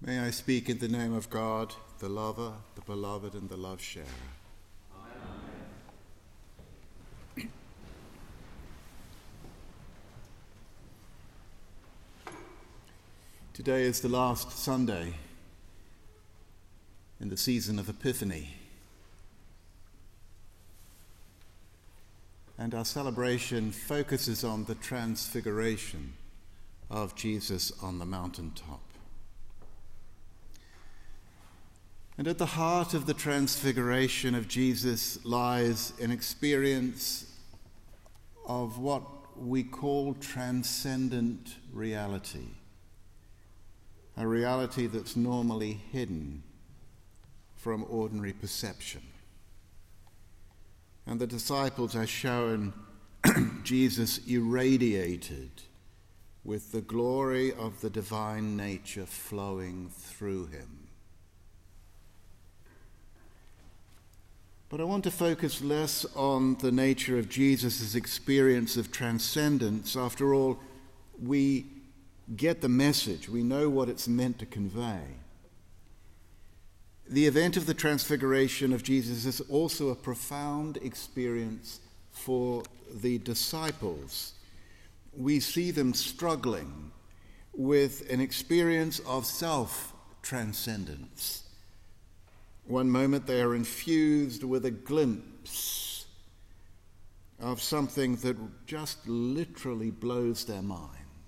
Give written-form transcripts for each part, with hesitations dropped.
May I speak in the name of God, the lover, the beloved, and the love-sharer. Amen. Today is the last Sunday in the season of Epiphany, and our celebration focuses on the transfiguration of Jesus on the mountaintop. And at the heart of the transfiguration of Jesus lies an experience of what we call transcendent reality, a reality that's normally hidden from ordinary perception. And the disciples are shown Jesus irradiated with the glory of the divine nature flowing through him. But I want to focus less on the nature of Jesus' experience of transcendence. After all, we get the message. We know what it's meant to convey. The event of the transfiguration of Jesus is also a profound experience for the disciples. We see them struggling with an experience of self-transcendence. One moment they are infused with a glimpse of something that just literally blows their mind.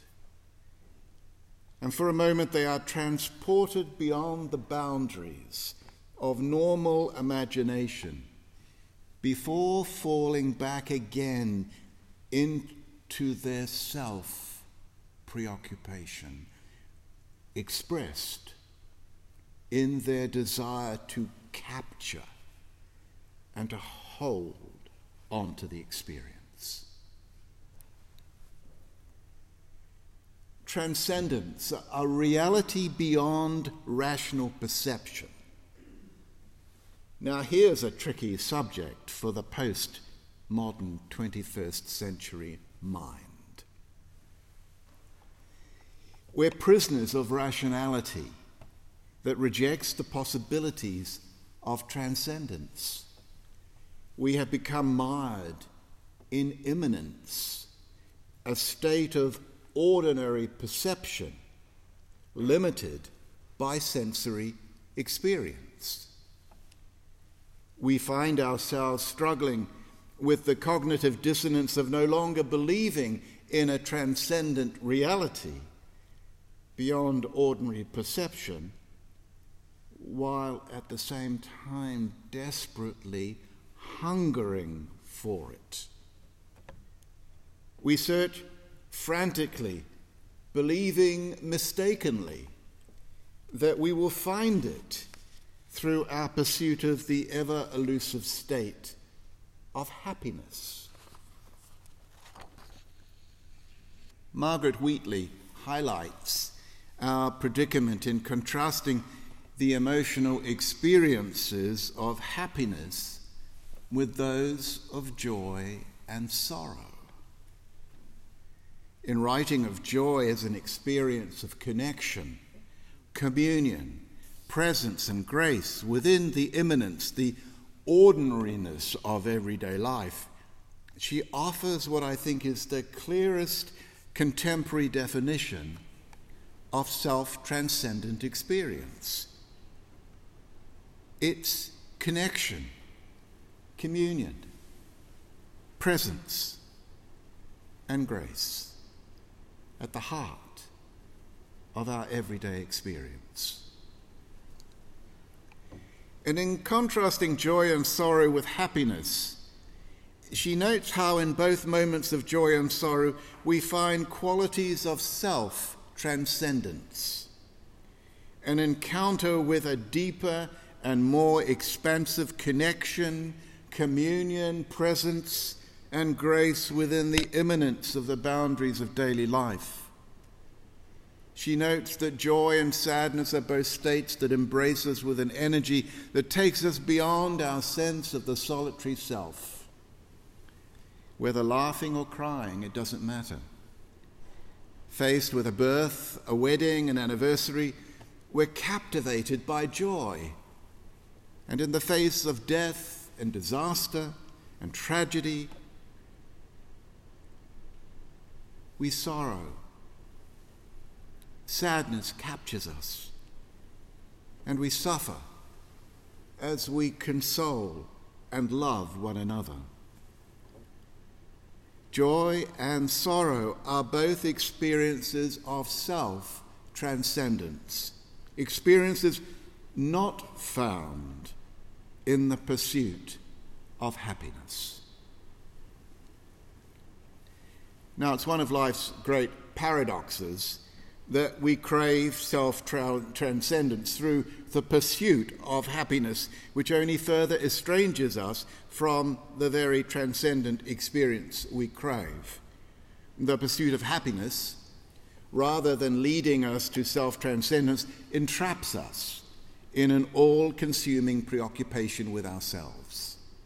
And for a moment they are transported beyond the boundaries of normal imagination before falling back again into their self-preoccupation, expressed in their desire to capture and to hold on to the experience. Transcendence, a reality beyond rational perception. Now here's a tricky subject for the post-modern 21st century mind. We're prisoners of rationality that rejects the possibilities of transcendence. We have become mired in immanence, a state of ordinary perception limited by sensory experience. We find ourselves struggling with the cognitive dissonance of no longer believing in a transcendent reality beyond ordinary perception, while at the same time desperately hungering for it. We search frantically, believing mistakenly that we will find it through our pursuit of the ever-elusive state of happiness. Margaret Wheatley highlights our predicament in contrasting the emotional experiences of happiness with those of joy and sorrow. In writing of joy as an experience of connection, communion, presence and grace within the immanence, the ordinariness of everyday life, she offers what I think is the clearest contemporary definition of self-transcendent experience. It's connection, communion, presence, and grace at the heart of our everyday experience. And in contrasting joy and sorrow with happiness, she notes how in both moments of joy and sorrow we find qualities of self-transcendence, an encounter with a deeper and more expansive connection, communion, presence, and grace within the immanence of the boundaries of daily life. She notes that joy and sadness are both states that embrace us with an energy that takes us beyond our sense of the solitary self. Whether laughing or crying, it doesn't matter. Faced with a birth, a wedding, an anniversary, we're captivated by joy. And in the face of death and disaster and tragedy, we sorrow. Sadness captures us, and we suffer as we console and love one another. Joy and sorrow are both experiences of self-transcendence, experiences not found in the pursuit of happiness. Now, it's one of life's great paradoxes that we crave self-transcendence through the pursuit of happiness, which only further estranges us from the very transcendent experience we crave. The pursuit of happiness, rather than leading us to self-transcendence, entraps us in an all-consuming preoccupation with ourselves.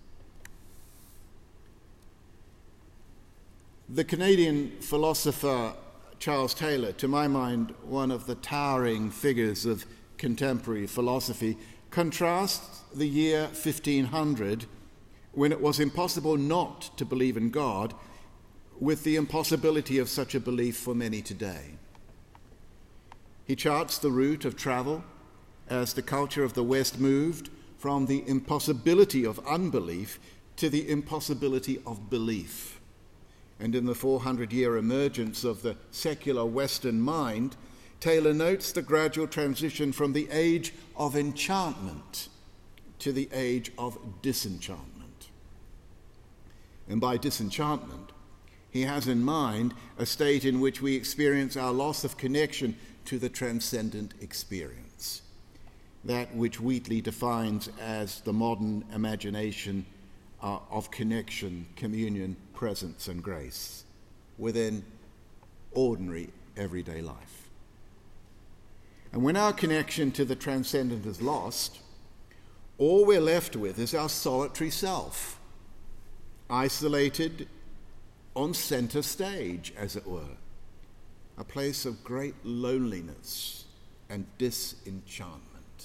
The Canadian philosopher Charles Taylor, to my mind one of the towering figures of contemporary philosophy, contrasts the year 1500, when it was impossible not to believe in God, with the impossibility of such a belief for many today. He charts the route of travel as the culture of the West moved from the impossibility of unbelief to the impossibility of belief. And in the 400-year emergence of the secular Western mind, Taylor notes the gradual transition from the age of enchantment to the age of disenchantment. And by disenchantment, he has in mind a state in which we experience our loss of connection to the transcendent experience, that which Wheatley defines as the modern imagination of connection, communion, presence, and grace within ordinary, everyday life. And when our connection to the transcendent is lost, all we're left with is our solitary self, isolated on center stage, as it were, a place of great loneliness and disenchantment.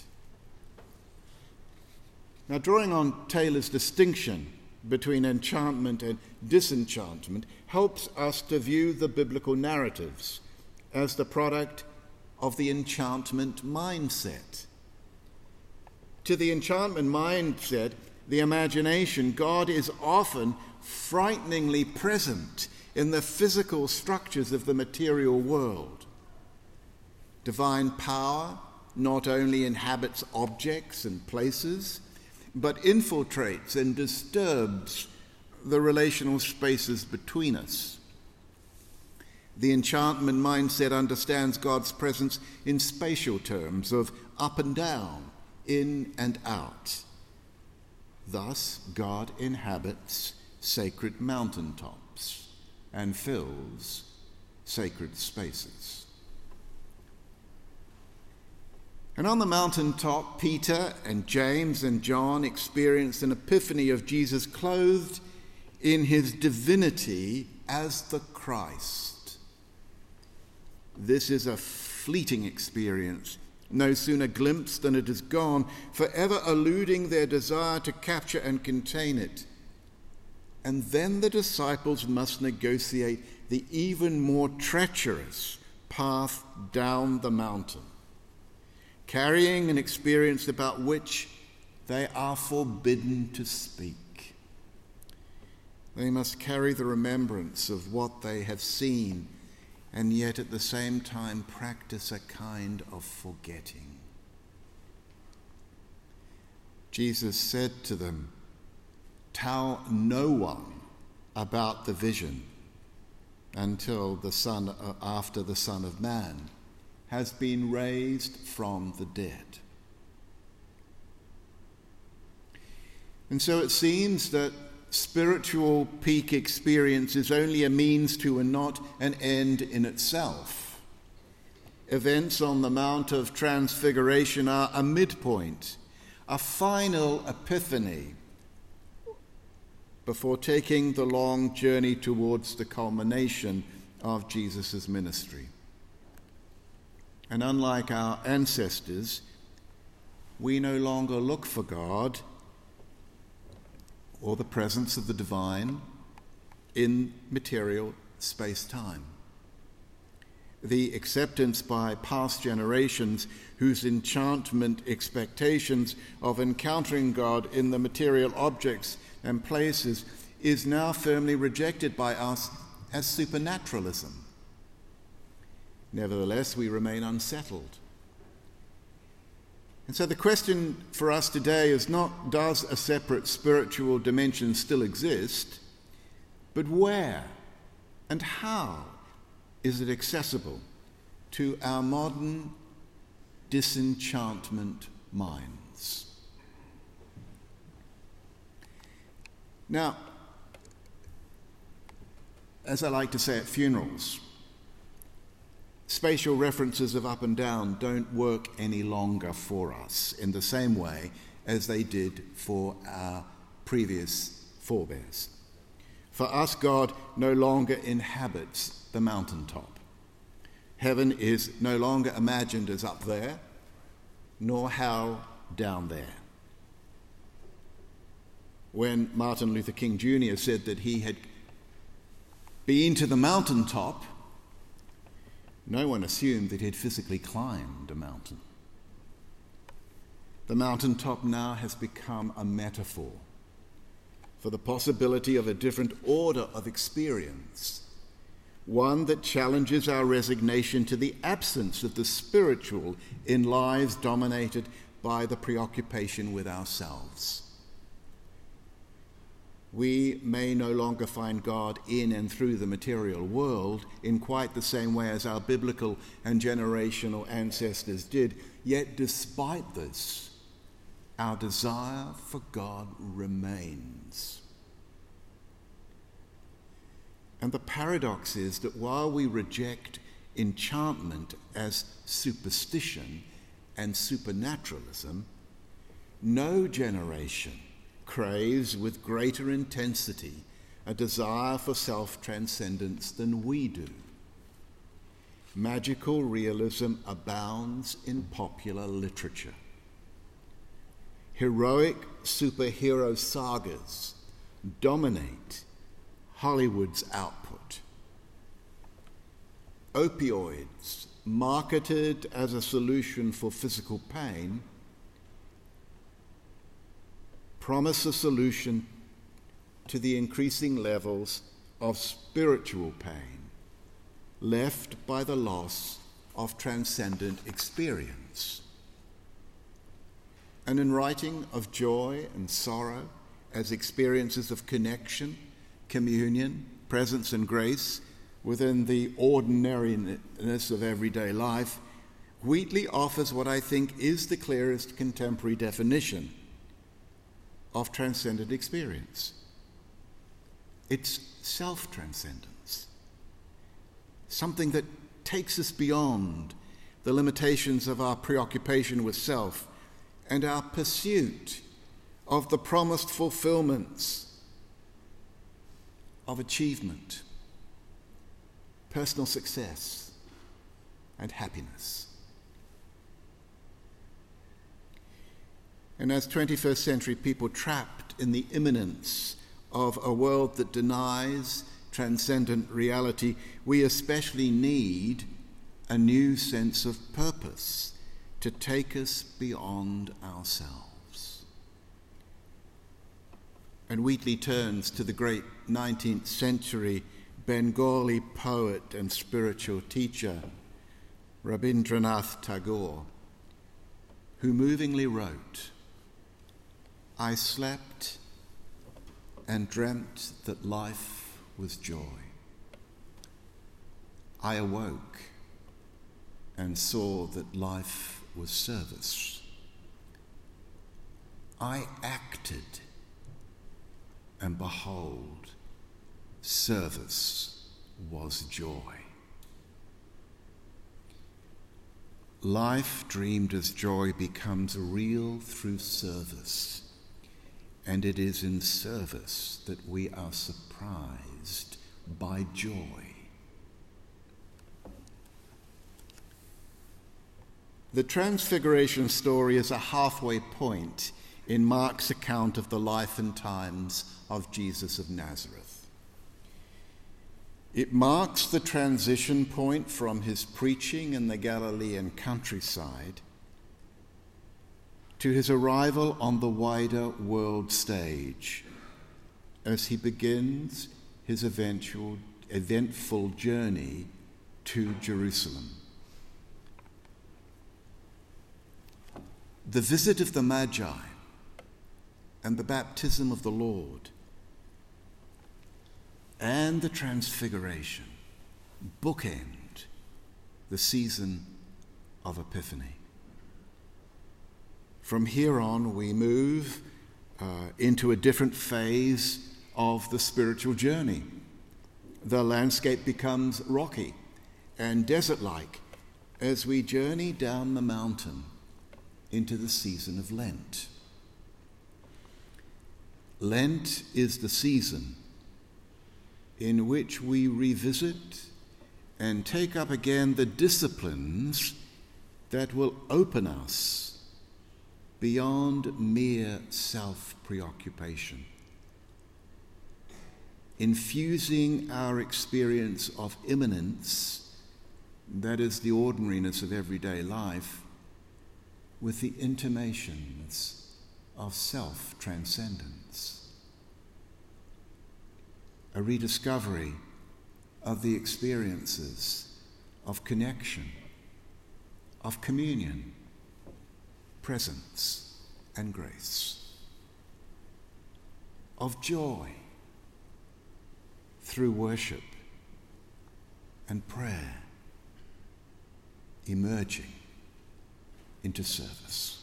Now, drawing on Taylor's distinction between enchantment and disenchantment helps us to view the biblical narratives as the product of the enchantment mindset. To the enchantment mindset, the imagination, God is often frighteningly present in the physical structures of the material world. Divine power not only inhabits objects and places, but infiltrates and disturbs the relational spaces between us. The enchantment mindset understands God's presence in spatial terms of up and down, in and out. Thus, God inhabits sacred mountaintops and fills sacred spaces. And on the mountaintop, Peter and James and John experienced an epiphany of Jesus clothed in his divinity as the Christ. This is a fleeting experience, no sooner glimpsed than it is gone, forever eluding their desire to capture and contain it. And then the disciples must negotiate the even more treacherous path down the mountain, carrying an experience about which they are forbidden to speak. They must carry the remembrance of what they have seen, and yet at the same time practice a kind of forgetting. Jesus said to them, "Tell no one about the vision until after the Son of Man has been raised from the dead." And so it seems that spiritual peak experience is only a means to and not an end in itself. Events on the Mount of Transfiguration are a midpoint, a final epiphany, before taking the long journey towards the culmination of Jesus' ministry. And unlike our ancestors, we no longer look for God or the presence of the divine in material space-time. The acceptance by past generations whose enchantment expectations of encountering God in the material objects and places is now firmly rejected by us as supernaturalism. Nevertheless, we remain unsettled. And so the question for us today is not, does a separate spiritual dimension still exist, but where and how is it accessible to our modern disenchantment minds? Now, as I like to say at funerals, spatial references of up and down don't work any longer for us in the same way as they did for our previous forebears. For us, God no longer inhabits the mountaintop. Heaven is no longer imagined as up there, nor hell down there. When Martin Luther King Jr. said that he had been to the mountaintop, no one assumed that he'd physically climbed a mountain. The mountaintop now has become a metaphor for the possibility of a different order of experience, one that challenges our resignation to the absence of the spiritual in lives dominated by the preoccupation with ourselves. We may no longer find God in and through the material world in quite the same way as our biblical and generational ancestors did, yet despite this, our desire for God remains. And the paradox is that while we reject enchantment as superstition and supernaturalism, no generation craves with greater intensity a desire for self-transcendence than we do. Magical realism abounds in popular literature. Heroic superhero sagas dominate Hollywood's output. Opioids, marketed as a solution for physical pain, promise a solution to the increasing levels of spiritual pain left by the loss of transcendent experience. And in writing of joy and sorrow as experiences of connection, communion, presence and grace within the ordinariness of everyday life, Wheatley offers what I think is the clearest contemporary definition of transcendent experience. It's self-transcendence, something that takes us beyond the limitations of our preoccupation with self and our pursuit of the promised fulfillments of achievement, personal success, and happiness. And as 21st century people trapped in the imminence of a world that denies transcendent reality, we especially need a new sense of purpose to take us beyond ourselves. And Wheatley turns to the great 19th century Bengali poet and spiritual teacher, Rabindranath Tagore, who movingly wrote, "I slept and dreamt that life was joy. I awoke and saw that life was service. I acted, and behold, service was joy." Life dreamed as joy becomes real through service, and it is in service that we are surprised by joy. The Transfiguration story is a halfway point in Mark's account of the life and times of Jesus of Nazareth. It marks the transition point from his preaching in the Galilean countryside to his arrival on the wider world stage as he begins his eventful journey to Jerusalem. The visit of the Magi and the baptism of the Lord and the Transfiguration bookend the season of Epiphany. From here on, we move into a different phase of the spiritual journey. The landscape becomes rocky and desert-like as we journey down the mountain into the season of Lent. Lent is the season in which we revisit and take up again the disciplines that will open us beyond mere self-preoccupation, infusing our experience of immanence, that is the ordinariness of everyday life, with the intimations of self-transcendence. A rediscovery of the experiences of connection, of communion, presence, and grace, of joy through worship and prayer, emerging into service.